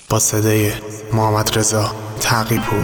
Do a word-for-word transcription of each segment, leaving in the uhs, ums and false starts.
با صدای محمد رضا تقی‌پور.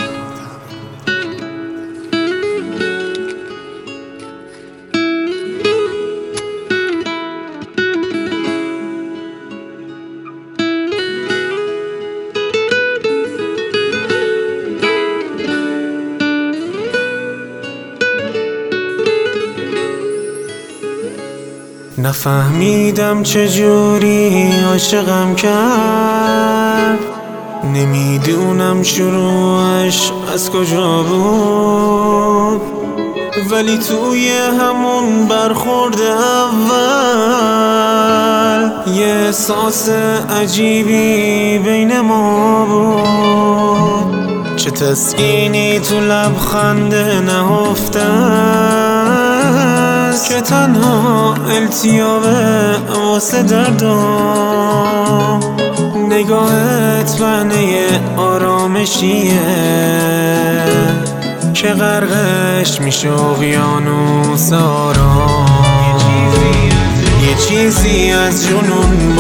نفهمیدم چجوری عاشقم کرد، نمیدونم شروعش از کجا بود، ولی توی همون برخورد اول یه احساس عجیبی بین ما بود. چه تسکینی تو لبخند نهفته است که تنها التیابه واسه دردم. نگاهت بهنه آرامشیه که غرقش میشه اقیانوس آرام. یه چیزی از جنون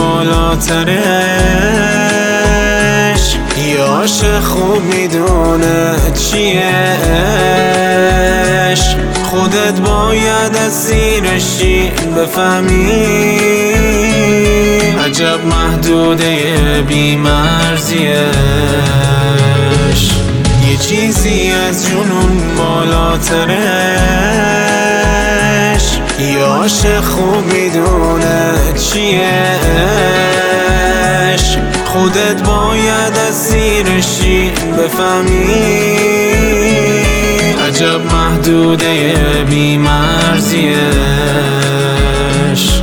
بالاترش، یه عاشق خوب میدونه چیه عشق. خودت باید از زیرشی بفهمی، عجب محدوده بی‌مرزیش. یه چیزی از جنون بالاترش، یه عاشق خوب میدونه چیه عشق. خودت باید از زیرشی بفهمی، عجب محدوده بی‌مرزیش.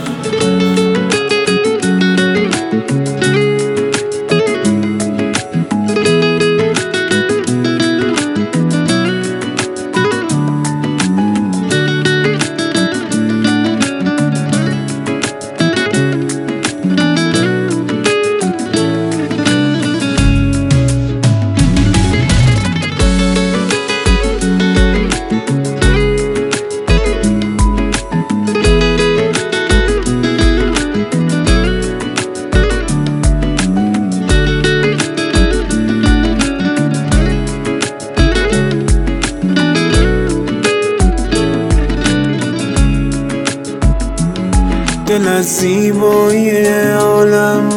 دل از زیبایی عالم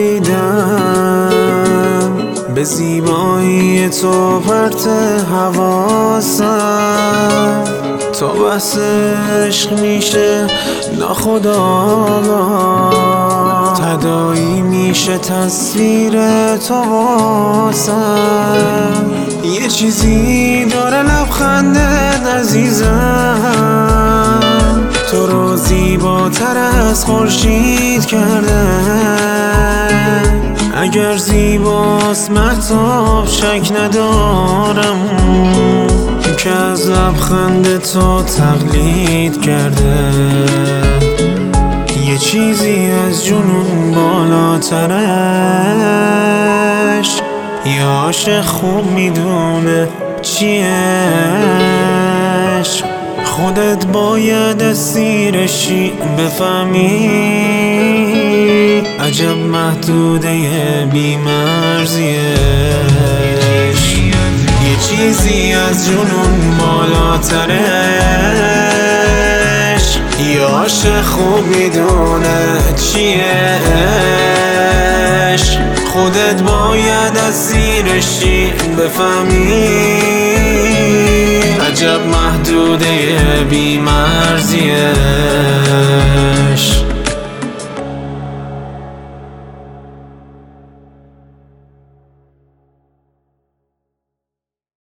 بریدم، به زیبایی تو پرت حواسم. تا بحث عشق میشه ناخودآگاه، تداعی میشه تصویر تو واسم. یه چیزی داره لبخندت عزیزم، تو رو زیباتر از خورشید کرده. اگر زیباست مهتاب شک ندارم که از لبخند تو تقلید کرده. یه چیزی از جنون بالاترش، یه عاشق خوب میدونه چیه عشق. خودت باید از زیرشی بفهمی، عجب محدوده بی‌مرزیش. یه چیزی از جنون بالاترش، یه عاشق خوب میدونه چیه عشق. خودت باید از زیرشی بفهمی، عجب محدوده بی‌مرزیش.